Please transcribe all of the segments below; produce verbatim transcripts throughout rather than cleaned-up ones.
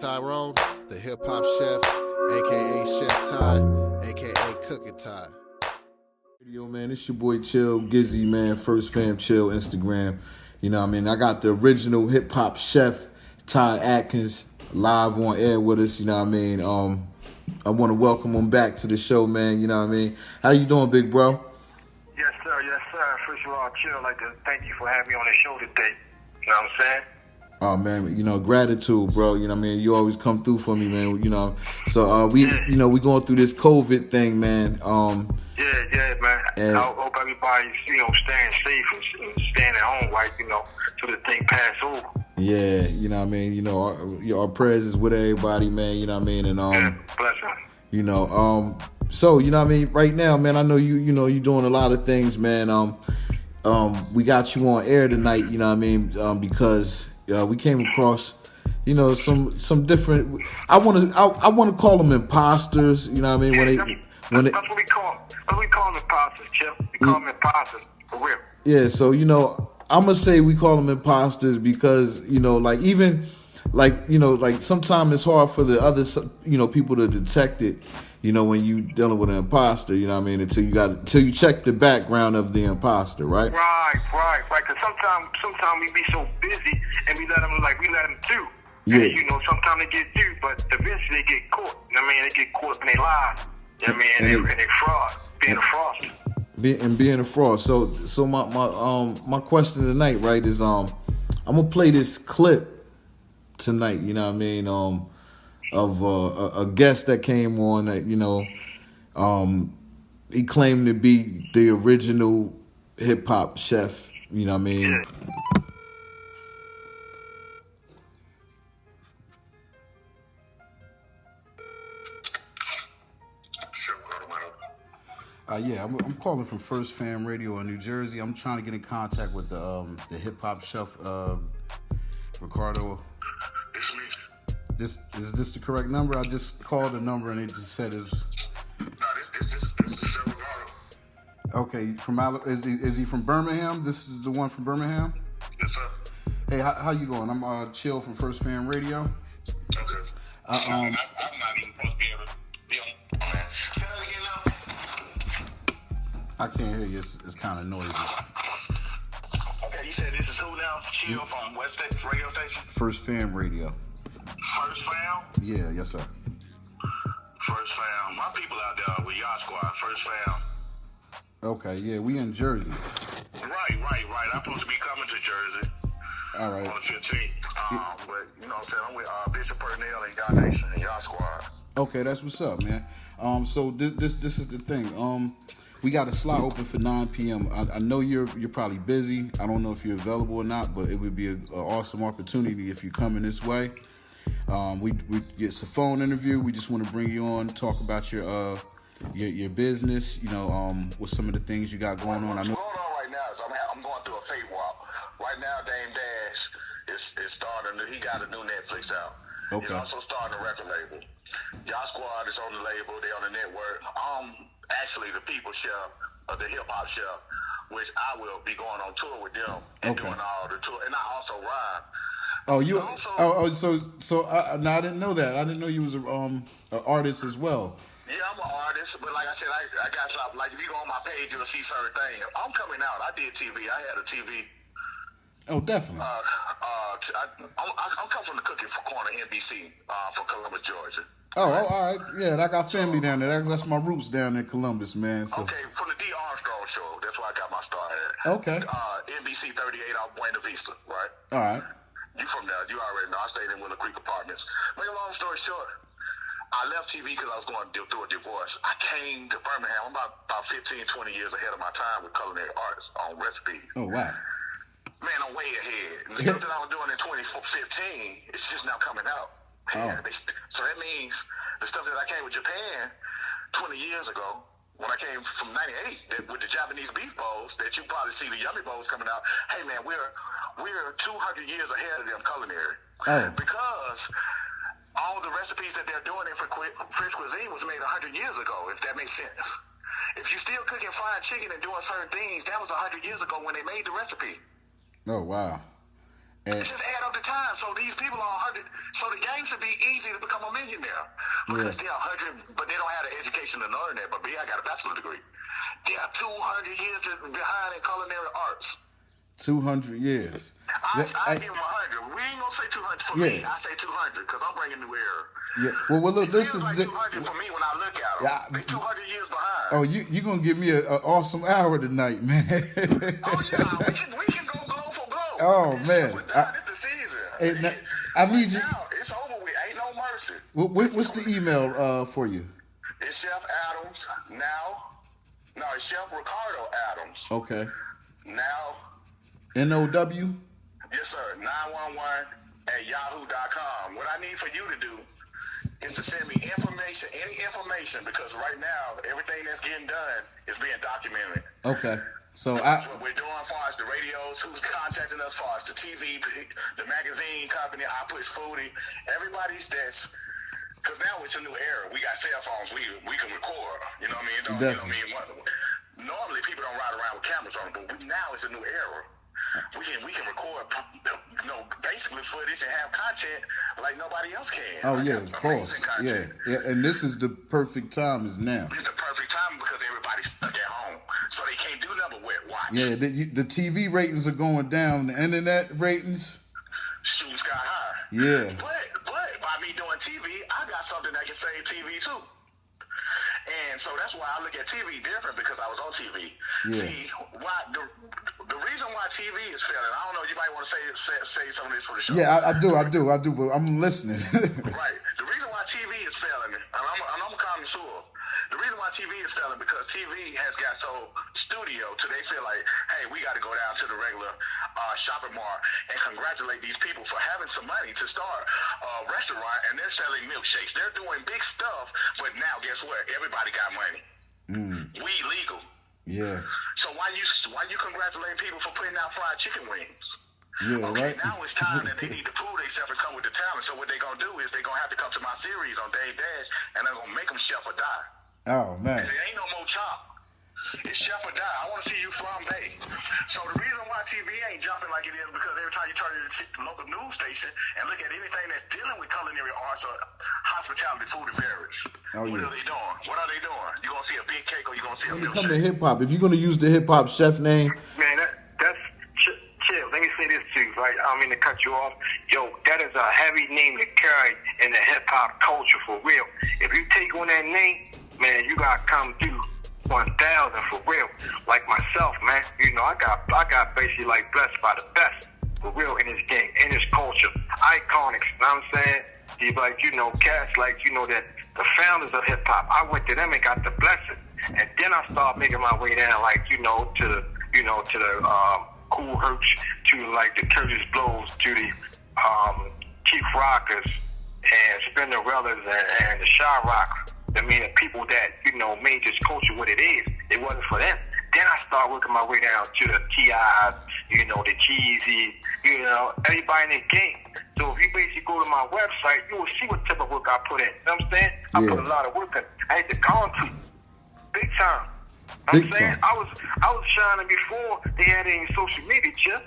Tyrone, the hip hop chef, aka Chef Ty, aka Cooking Ty. Yo, man, it's your boy Chill Gizzy, man. First Fam Chill Instagram. You know what I mean? I got the original hip hop chef, Ty Atkins, live on air with us. You know what I mean? Um, I want to welcome him back to the show, man. You know what I mean? How you doing, big bro? Yes, sir. Yes, sir. First of all, Chill, I'd like to thank you for having me on the show today. You know what I'm saying? Oh, man, you know, gratitude, bro. You know what I mean? You always come through for me, man. You know, so uh, we, yeah. you know, we going through this COVID thing, man. Um, yeah, yeah, man. And I hope everybody's, you know, staying safe and, and staying at home, right, you know, till the thing pass over. Yeah, you know what I mean? You know, our, our prayers is with everybody, man. You know what I mean? And, um, yeah, bless them. You know, um, so, you know what I mean? Right now, man, I know you, you know, you're doing a lot of things, man. Um, um, we got you on air tonight, you know what I mean? Um, because... Uh, we came across, you know, some some different. I want to I, I want to call them imposters. You know what I mean? Yeah, when they, that's, when that's, they, that's what we call. That's what we call them imposters, Chip. We call them imposters for real. Yeah. So you know, I'm gonna say we call them imposters because you know, like even like you know, like sometimes it's hard for the other you know people to detect it. You know, when you dealing with an imposter, you know what I mean? Until you got until you check the background of the imposter, right? Right, right, right. Because sometimes, sometimes we be so busy and we let them like we let them do. Yeah. And, you know, sometimes they get due, but eventually they get caught. You know what I mean? They get caught in their lies. You know what I mean? And, and, they, and they fraud, being a fraudster. Be, and being a fraud. So, so my my um my question tonight, right, is um I'm gonna play this clip tonight. You know what I mean? Um. Of uh, a, a guest that came on that, you know, um, he claimed to be the original hip hop chef, you know what I mean? Yeah. Uh, yeah, I'm, I'm calling from First Fam Radio in New Jersey. I'm trying to get in contact with the um, the hip hop chef, uh, Ricardo. It's me. This is this the correct number? I just called the number and it just said it's. No, this this this, this is Chef Ricardo. Okay, from Al- is he, is he from Birmingham? This is the one from Birmingham. Yes, sir. Hey, how, how you going? I'm uh, Chill from First Fam Radio. Okay. Uh, um, I, I'm not even supposed to be able to be on. Oh, man. Say that again now. I can't hear you. It's, it's kind of noisy. Okay, you said this is who now? Chill yeah. From West State radio station. First Fam Radio. First Fam? Yeah, yes, sir. First Fam. My people out there with Yacht Squad, First Fam. Okay, yeah, we in Jersey. Right, right, right. I'm supposed to be coming to Jersey. All right. On the fifteenth. Um, yeah. But, you know what I'm saying? I'm with uh, Bishop Purnell and Yacht Nation and Yacht Squad. Okay, that's what's up, man. Um, so this this, this is the thing. Um, we got a slot open for nine p.m. I, I know you're you're probably busy. I don't know if you're available or not, but it would be an awesome opportunity if you're coming this way. Um, we we get a phone interview. We just want to bring you on, talk about your uh your your business. You know, um, with some of the things you got going on. What's I know. going on right now is I'm I'm going through a fate walk. Right now, Dame Dash is is starting. He got a new Netflix out. Okay. He's also starting a record label. Yacht Squad is on the label. They on the network. Um, actually, the People Chef, uh, the Hip Hop Chef, which I will be going on tour with them and Okay. doing all the tour. And I also rhyme. Oh, you. Also, oh, oh, so so. Uh, no, I didn't know that. I didn't know you was a um an artist as well. Yeah, I'm an artist, but like I said, I, I got something. Like if you go on my page, you'll see certain things. I'm coming out. I did T V. I had a T V. Oh, definitely. Uh, uh, I, I'm, I'm coming from the Cooking Corner, N B C, uh, from Columbus, Georgia. Oh, oh, all right. Yeah, I got family down there. That, that's my roots down in Columbus, man. So. Okay, from the D. Armstrong Show. That's where I got my start at. Okay. Uh, N B C thirty-eight out Buena Vista, right? All right. You from there. You already know. I stayed in Willow Creek Apartments. Make a long story short, I left T V because I was going through a divorce. I came to Birmingham. I'm about, about fifteen, twenty years ahead of my time with culinary arts on recipes. Oh, wow. Man, I'm way ahead. And the stuff that I was doing in twenty fifteen, it's just now coming out. Man, Oh. they, so that means the stuff that I came with Japan twenty years ago, when I came from ninety-eight, that with the Japanese beef bowls, that you probably see the yummy bowls coming out. Hey, man, we're we're two hundred years ahead of them culinary. Oh. Because all the recipes that they're doing in French cuisine was made one hundred years ago, if that makes sense. If you're still cooking fried chicken and doing certain things, that was one hundred years ago when they made the recipe. Oh, wow. And just add up the time. So these people are one hundred. So the game should be easy to become a millionaire because Yeah. they're one hundred, but they don't have the education to learn that. But me, I got a bachelor's degree. They are two hundred years behind in culinary arts. two hundred years. I, That- I, I- give them one hundred. We ain't gonna say two hundred for Yeah. me. I say two hundred because I'm bringing new era. Yeah. Well, well look, It this feels is like the, two hundred for me when I look at them. Yeah. They two hundred years behind. oh, you you gonna give me an awesome hour tonight, man. Oh yeah, we can we can go blow for blow. Oh, This man. shit was I- done. It's the season. Hey, It- now, it- I need you- now, it's over with. Ain't no mercy. What, what, what's the email uh, for you? It's Chef Adams now. No, it's Chef Ricardo Adams Okay. now. N O W. Yes, sir. nine one one at yahoo dot com. What I need for you to do is to send me information, any information, because right now everything that's getting done is being documented. Okay. So I. What we're doing as far as the radios, who's contacting us, as far as the T V, the magazine company, I Push Foodie, everybody's that's, because now it's a new era. We got cell phones, we we can record. You know what I mean? Don't, you know what I mean? What, normally people don't ride around with cameras on, but we, now it's a new era. We can we can record, you know, basically footage and have content like nobody else can. Oh Like, yeah, of course. amazing Yeah, content. yeah. And this is the perfect time is now. It's the perfect time because everybody's stuck at home, so they can't do nothing but watch. Yeah, the, you- the T V ratings are going down. The internet ratings. Shooting sky high. Yeah. But but by me doing T V, I got something that can save T V too. And so that's why I look at T V different because I was on T V. Yeah. See, why the the reason why T V is failing, I don't know, you might want to say say, say some of this for the show. Yeah, I, I do, I do, I do. But I'm listening. Right. The reason why T V is failing, and I'm, and I'm a connoisseur, the reason why T V is failing because T V has got so studio to they feel like, hey, we got to go down to the regular uh, shopping mall and congratulate these people for having some money to start a restaurant, and they're selling milkshakes. They're doing big stuff, but now guess what? Everybody got money. Mm, We legal. yeah, So why you why you congratulating people for putting out fried chicken wings? yeah, Okay, right. now it's time that they need to prove themselves and come with the talent. So what they gonna do is they gonna have to come to my series on Dave Dash, and I'm gonna make them chef or die. Oh man. It ain't no more chop. It's chef or die. I want to see you flambe. So the reason why T V ain't jumping like it is because every time you turn to the local news station and look at anything that's dealing with culinary arts or hospitality, food and beverage, Oh, what yeah. are they doing? What are they doing? You gonna see a big cake or you gonna see a When it come to milkshake? hip hop, if you're gonna use the hip hop chef name, Man, that, that's ch- chill. Let me say this to you, right? I don't mean to cut you off. Yo, that is a heavy name to carry in the hip hop culture for real. If you take on that name, man, you gotta come through one thousand for real. Like myself, man. You know, I got I got basically like blessed by the best for real in this game, in this culture. Iconics, you know what I'm saying? You like, you know, cats like, you know, that the founders of hip hop. I went to them and got the blessing. And then I started making my way down, like, you know, to the, you know, to the um, Cool Hercs, to like the Curtis Blows, to the um, Chief Rockers, and Spinderellas, and, and the Shy Rock. I mean, the people that, you know, made this culture what it is. It wasn't for them. Then I started working my way down to the T I's, you know, the Jeezy, you know, everybody in the game. So if you basically go to my website, you will see what type of work I put in. You know what I'm saying? I Yeah. put a lot of work in. I had the concrete. Big time. Big I'm saying time. I was I was shining before they had any social media, Chip.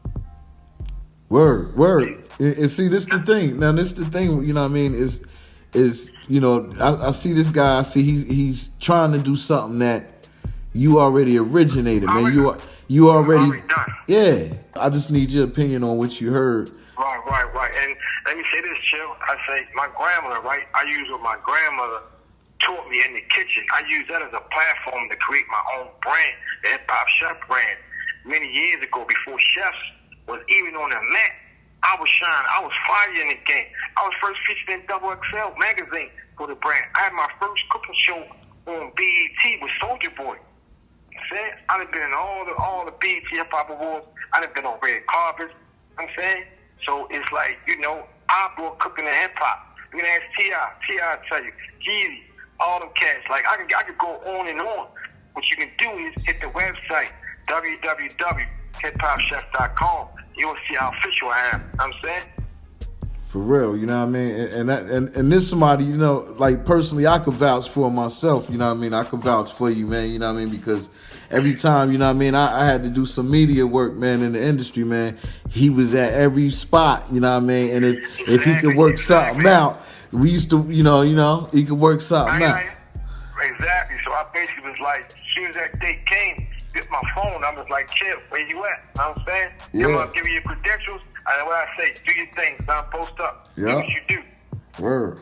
word, word. And, and see, this the thing. Now, this the thing. You know what I mean? Is is you know, I, I see this guy. I see he's he's trying to do something that you already originated, man. You are you already, Already done. yeah. I just need your opinion on what you heard. Right, right, right. And let me say this, Chill. I say my grandmother, right? I use what my grandmother taught me in the kitchen. I use that as a platform to create my own brand, the Hip Hop Chef brand. Many years ago, before chefs was even on the mat, I was shining. I was fire in the game. I was first featured in Double X L magazine for the brand. I had my first cooking show on B E T with Soulja Boy. See? I've been in all the all the B E T Hip Hop Awards. I've been on red carpets. I'm saying? So it's like, you know, I brought cooking and hip hop. You can ask T I T I tell you. Jeezy, all them cats. Like, I can I could go on and on. What you can do is hit the website, w w w dot hip hop chef dot com. You'll see how official I am. I'm saying? For real, you know what I mean? And and, that, and and this somebody, you know, like personally, I could vouch for myself, you know what I mean? I could vouch for you, man, you know what I mean? Because every time, you know what I mean, I, I had to do some media work, man, in the industry, man. He was at every spot, you know what I mean? And if exactly, if he could work exactly. something out, we used to, you know, you know, he could work something I, out. I, exactly. So I basically was like, as soon as that date came, get my phone, I was like, chill, where you at? You know what I'm saying? Yeah. Come on, give me your credentials. And what I say, do your thing, don't post up. Yep. Do what you do. Word.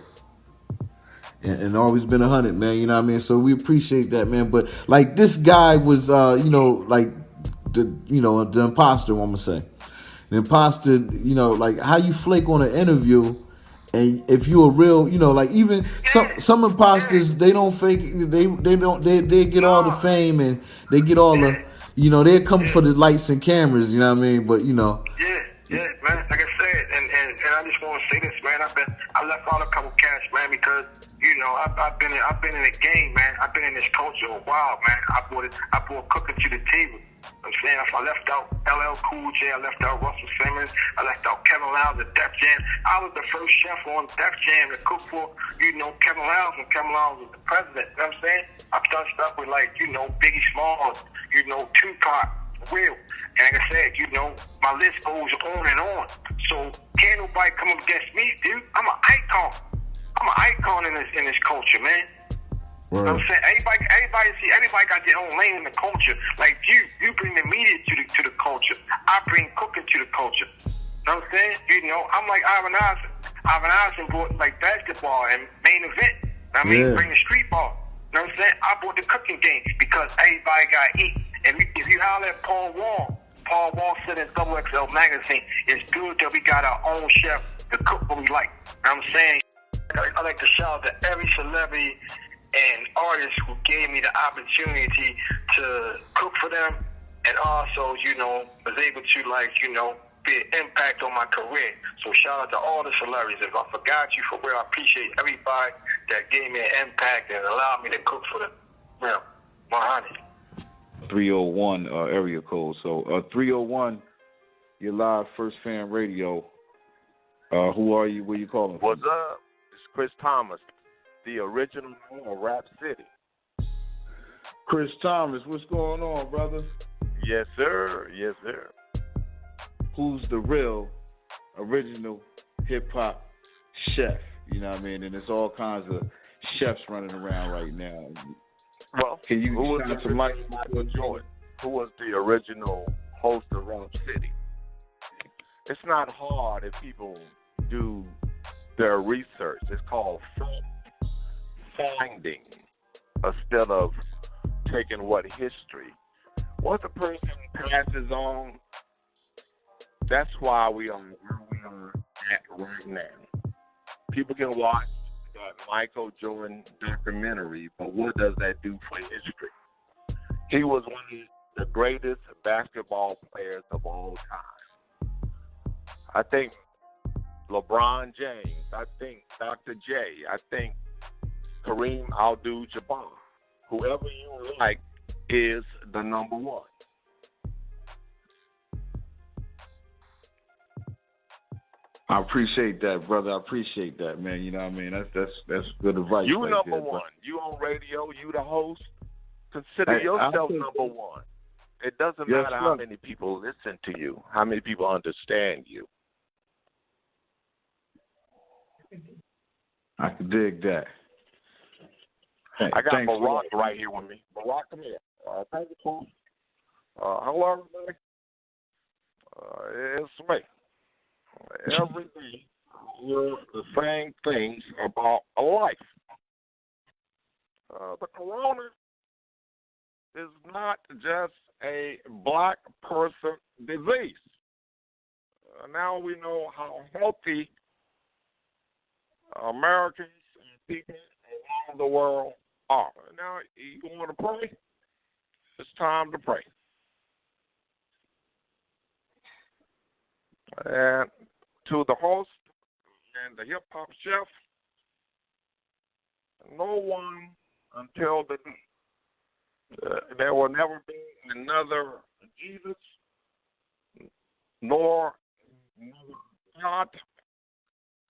And, and always been a hundred, man. You know what I mean? So we appreciate that, man. But like this guy was, uh, you know, like the, you know, the imposter. I'm gonna say, the imposter. You know, like how you flake on an interview, and if you a real, you know, like even some some imposters, they don't fake. They they don't they they get all the fame and they get all the, you know, they come for the lights and cameras. You know what I mean? But you know. Yeah. Yeah, man, like I said, and, and, and I just want to say this, man. I've been, I left out a couple cats, man, because you know I've, I've been, in, I've been in the game, man. I've been in this culture a while, man. I brought it, I brought cooking to the table. I'm saying, if I left out L L Cool J, I left out Russell Simmons, I left out Kevin Liles at Def Jam. I was the first chef on Def Jam to cook for, you know, Kevin Liles when Kevin Liles was the president. You know what I'm saying? I've done stuff with like, you know, Biggie Smalls, you know, Tupac. Will. And like I said, you know, my list goes on and on. So can't nobody come up against me, dude. I'm an icon. I'm an icon in this in this culture, man. Word. You know what I'm saying? Everybody, everybody see, everybody got their own lane in the culture. Like you, you bring the media to the to the culture. I bring cooking to the culture. You know what I'm saying? You know, I'm like Ivan Eisen. Ivan Eisen brought like basketball and main event. I mean, yeah. Bring the street ball. You know what I'm saying? I brought the cooking game because everybody got to eat. And if you holler at Paul Wall, Paul Wall said in Double X L magazine, it's good that we got our own chef to cook what we like. You know what I'm saying? I like to shout out to every celebrity and artist who gave me the opportunity to cook for them, and also, you know, was able to, like, you know, be an impact on my career. So shout out to all the celebrities. If I forgot you, for real, I appreciate everybody that gave me an impact and allowed me to cook for them. Well, one hundred. three oh one uh, area code. So uh, three oh one, you're live, First Fan Radio. Uh, who are you? Where you calling from? What's up? It's Chris Thomas, the original of Rap City. Chris Thomas, what's going on, brother? Yes, sir. Yes, sir. Who's the real, original hip-hop chef? You know what I mean? And there's all kinds of chefs running around right now. Well, can you who was shine the some light Michael Jordan? Who was the original host of Rap City? It's not hard if people do their research. It's called finding instead of taking what history. Once a person passes on, that's why we are where we are at right now. People can watch that Michael Jordan documentary, but what does that do for history? He was one of the greatest basketball players of all time. I think LeBron James, I think Doctor J, I think Kareem Abdul-Jabbar, whoever you like is the number one. I appreciate that, brother. I appreciate that, man. You know what I mean? That's that's that's good advice. You right number there, one. bro. You on radio. You the host. Consider hey, yourself think, number one. It doesn't yes, matter sir. how many people listen to you, how many people understand you. I can dig that. Hey, I got thanks Barack right here with me. Barack, come here. Uh, thank you, folks. Uh, hello, everybody. Uh, it's me. Every day, we're the same things about a life. Uh, the corona is not just a black person disease. Uh, now we know how healthy Americans and people around the world are. Now, you want to pray? It's time to pray. And to the host and the hip-hop chef, no one until the uh, there will never be another Jesus, nor another God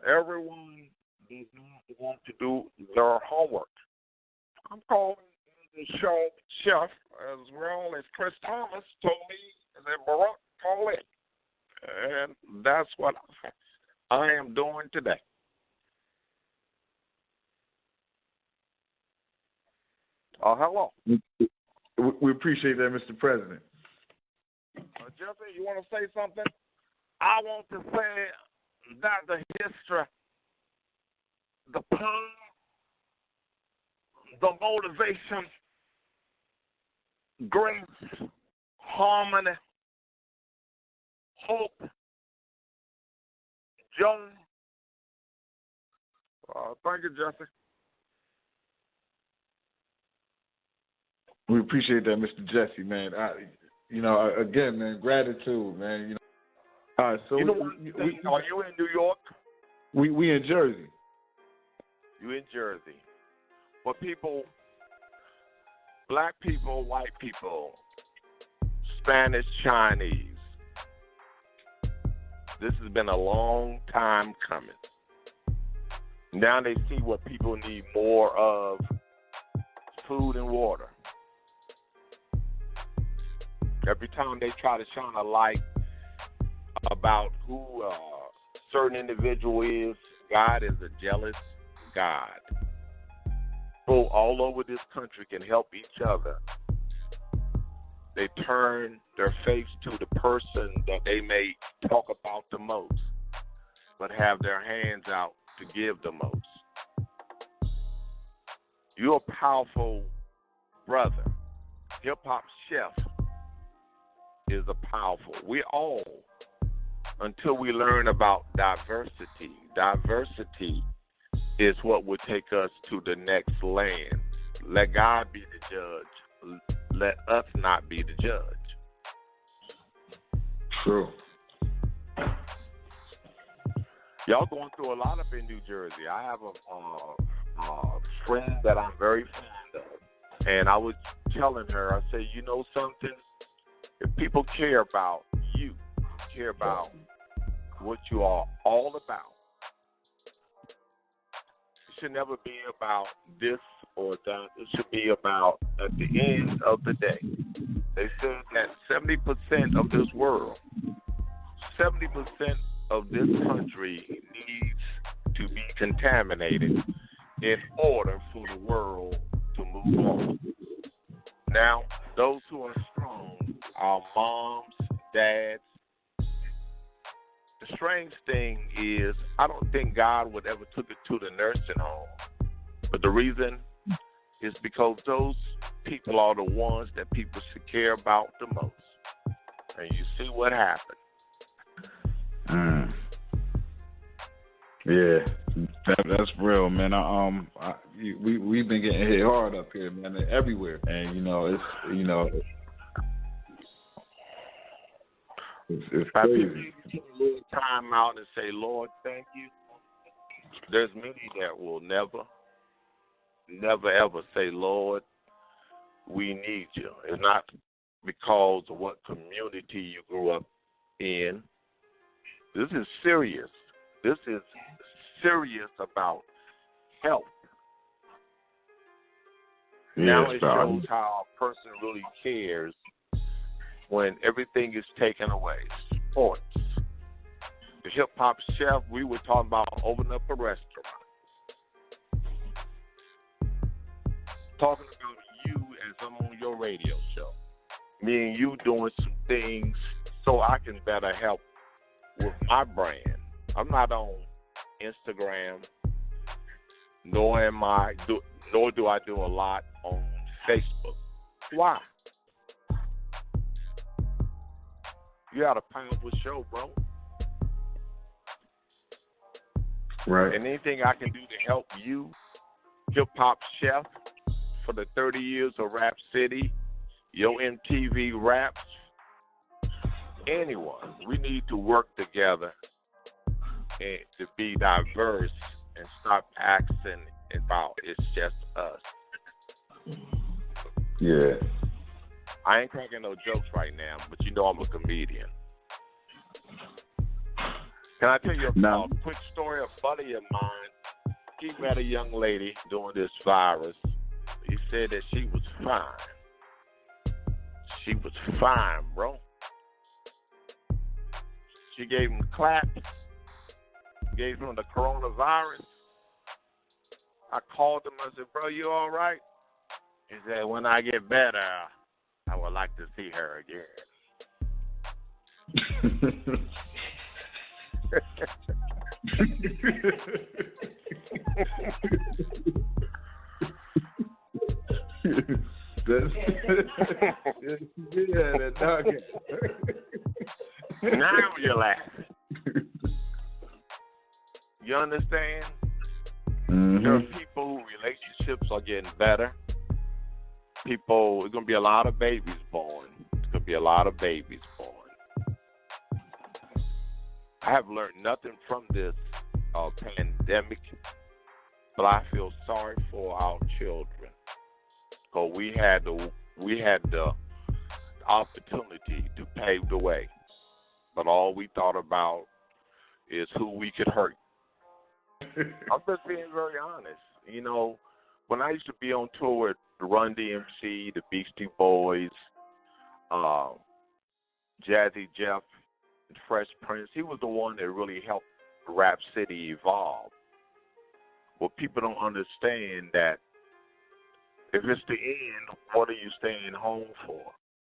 everyone does not want to do their homework. I'm calling the show Chef as well as Chris Thomas told me that Barack call it. And that's what I am doing today. Oh, uh, hello. We appreciate that, Mister President. Uh, Jesse, you want to say something? I want to say that the history, the power, the motivation, grace, harmony, hope, joy. Uh, thank you, Jesse. We appreciate that, Mister Jesse, man. I, you know, again, man, gratitude, man. You know. All right, so you know we, what, we, are you in New York? We we in Jersey. You in Jersey. But people, black people, white people, Spanish, Chinese, this has been a long time coming. Now they see what people need more of, food and water. Every time they try to shine a light about who a certain individual is, God is a jealous God. People all over this country can help each other. They turn their face to the person that they may talk about the most, but have their hands out to give the most. You're a powerful brother. Hip-hop Chef is a powerful. We all, until we learn about diversity, diversity is what will take us to the next land. Let God be the judge. Let us not be the judge. True. Y'all going through a lot up in New Jersey. I have a, uh, a friend that I'm very fond of. And I was telling her, I said, you know something? If people care about you, care about what you are all about, it should never be about this or that. It should be about, at the end of the day, they said that seventy percent of this world, seventy percent of this country needs to be contaminated in order for the world to move on. Now, those who are strong, our moms, dads. The strange thing is, I don't think God would ever took it to the nursing home. But the reason is because those people are the ones that people should care about the most. And you see what happened. Mm. Yeah, that, that's real, man. I, um, I, we we've been getting hit hard up here, man, everywhere, and you know, it's you know, it's, it's crazy. Take a little time out and say, Lord, thank you. There's many that will never, never ever say, Lord, we need you. It's not because of what community you grew up in. This is serious. This is serious about health. Yes, now it shows how a person really cares when everything is taken away. Sports. The Hip-Hop Chef, we were talking about opening up a restaurant. Talking about you as I'm on your radio show. Me and you doing some things so I can better help with my brand. I'm not on Instagram, nor am I do, nor do I do a lot on Facebook. Why? You got a powerful show, bro. Right. And anything I can do to help you, Hip Hop Chef, for the thirty years of Rap City, your M T V Raps, anyone, we need to work together and to be diverse and stop asking about it's just us. Yeah. I ain't cracking no jokes right now, but you know I'm a comedian. Can I tell you a No. uh, quick story? A buddy of mine, he met a young lady during this virus. He said that she was fine. She was fine, bro. She gave him claps, gave him the coronavirus. I called him. I said, bro, you all right? He said, when I get better, I would like to see her again. That's, yeah, that dog. Now you're laughing. You understand? Mm-hmm. There are people whose relationships are getting better. People, there's going to be a lot of babies born. There's going to be a lot of babies born. I have learned nothing from this uh, pandemic, but I feel sorry for our children. Because we had the we had the opportunity to pave the way, but all we thought about is who we could hurt. I'm just being very honest. You know, when I used to be on tour with Run D M C, the Beastie Boys, uh, Jazzy Jeff, and Fresh Prince, he was the one that really helped Rap City evolve. Well, people don't understand that if it's the end, what are you staying home for?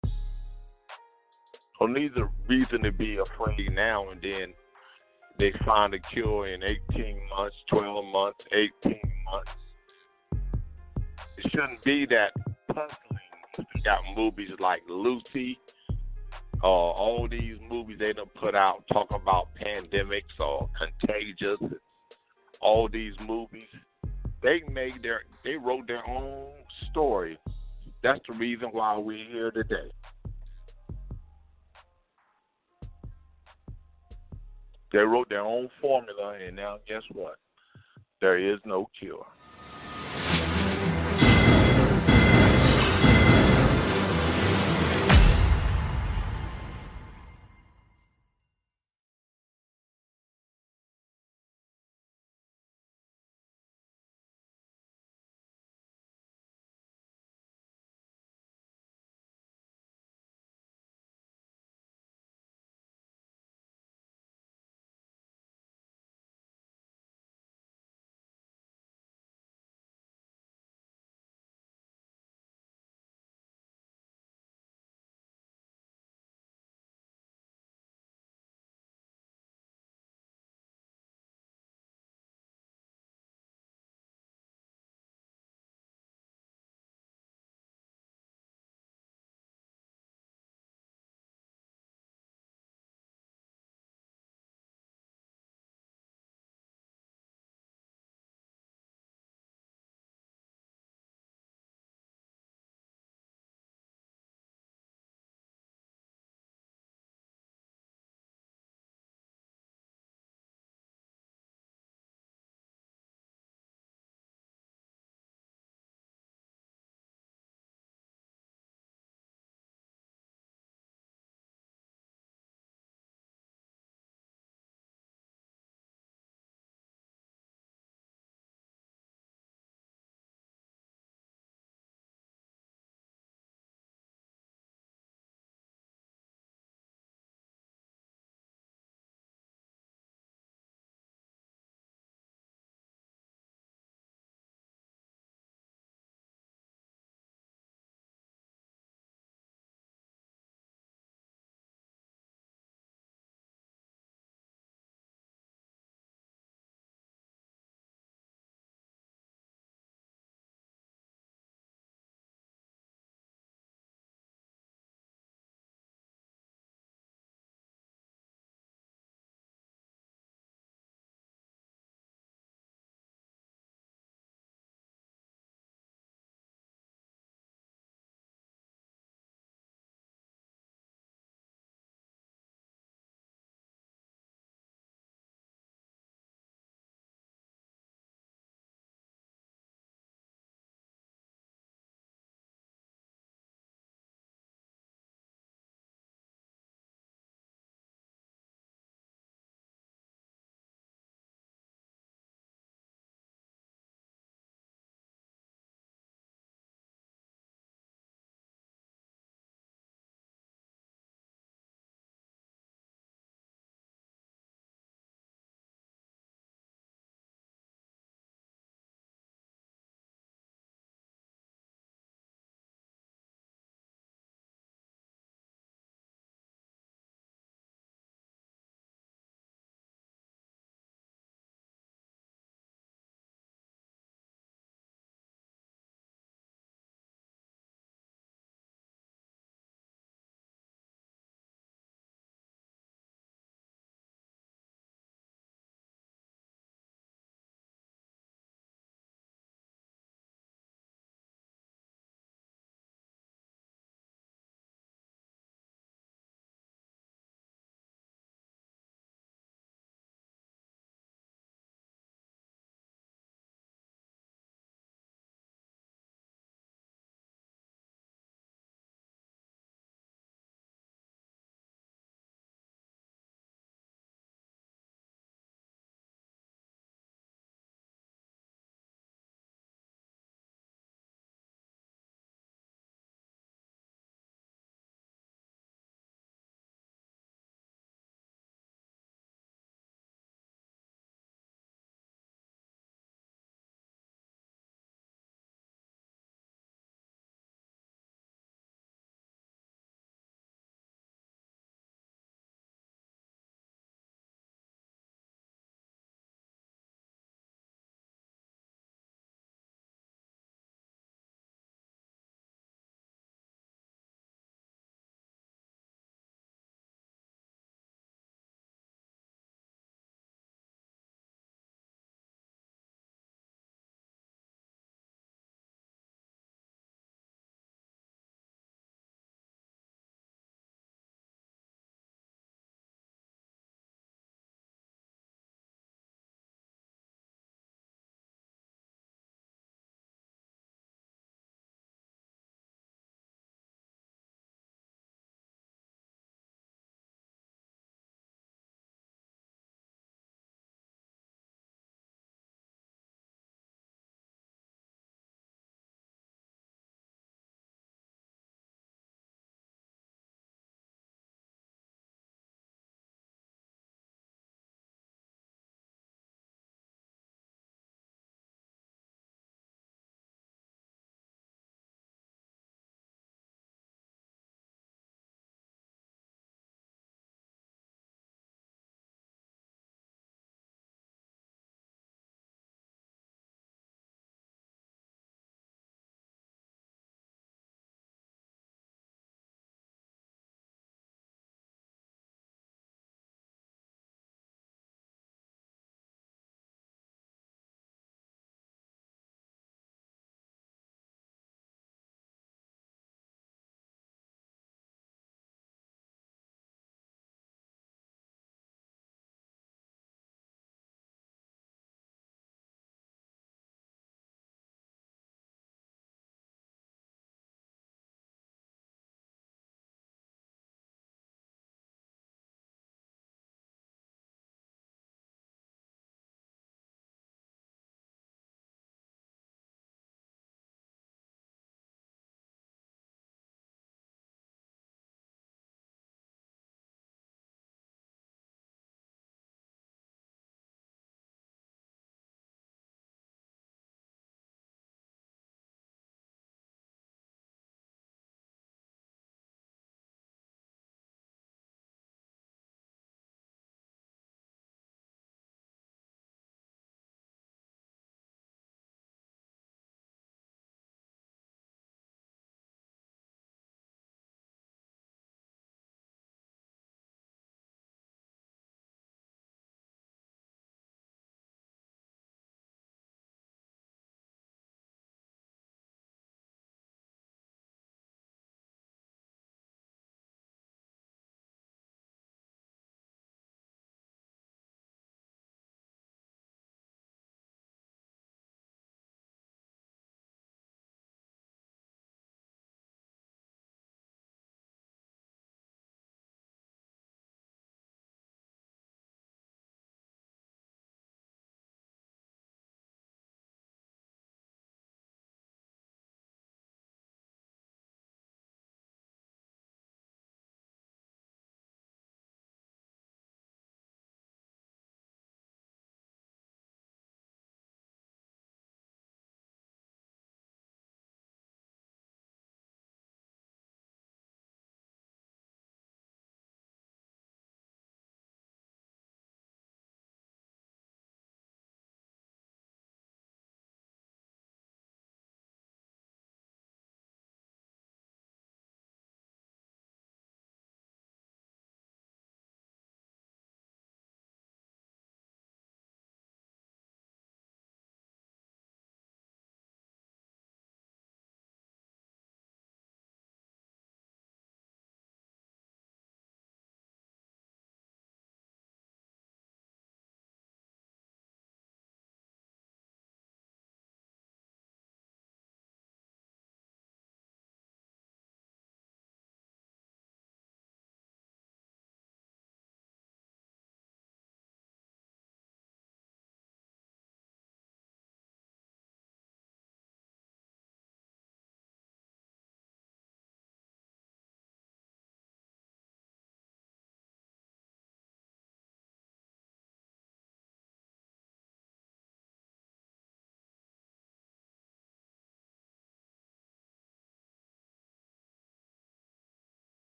Well, needs a reason to be afraid now, and then they find a cure in eighteen months, twelve months, eighteen months. It shouldn't be that puzzling. You got movies like Lucy, uh, all these movies they done put out talk about pandemics or Contagious, all these movies. They made their, they wrote their own story. That's the reason why we're here today. They wrote their own formula, and now guess what? There is no cure.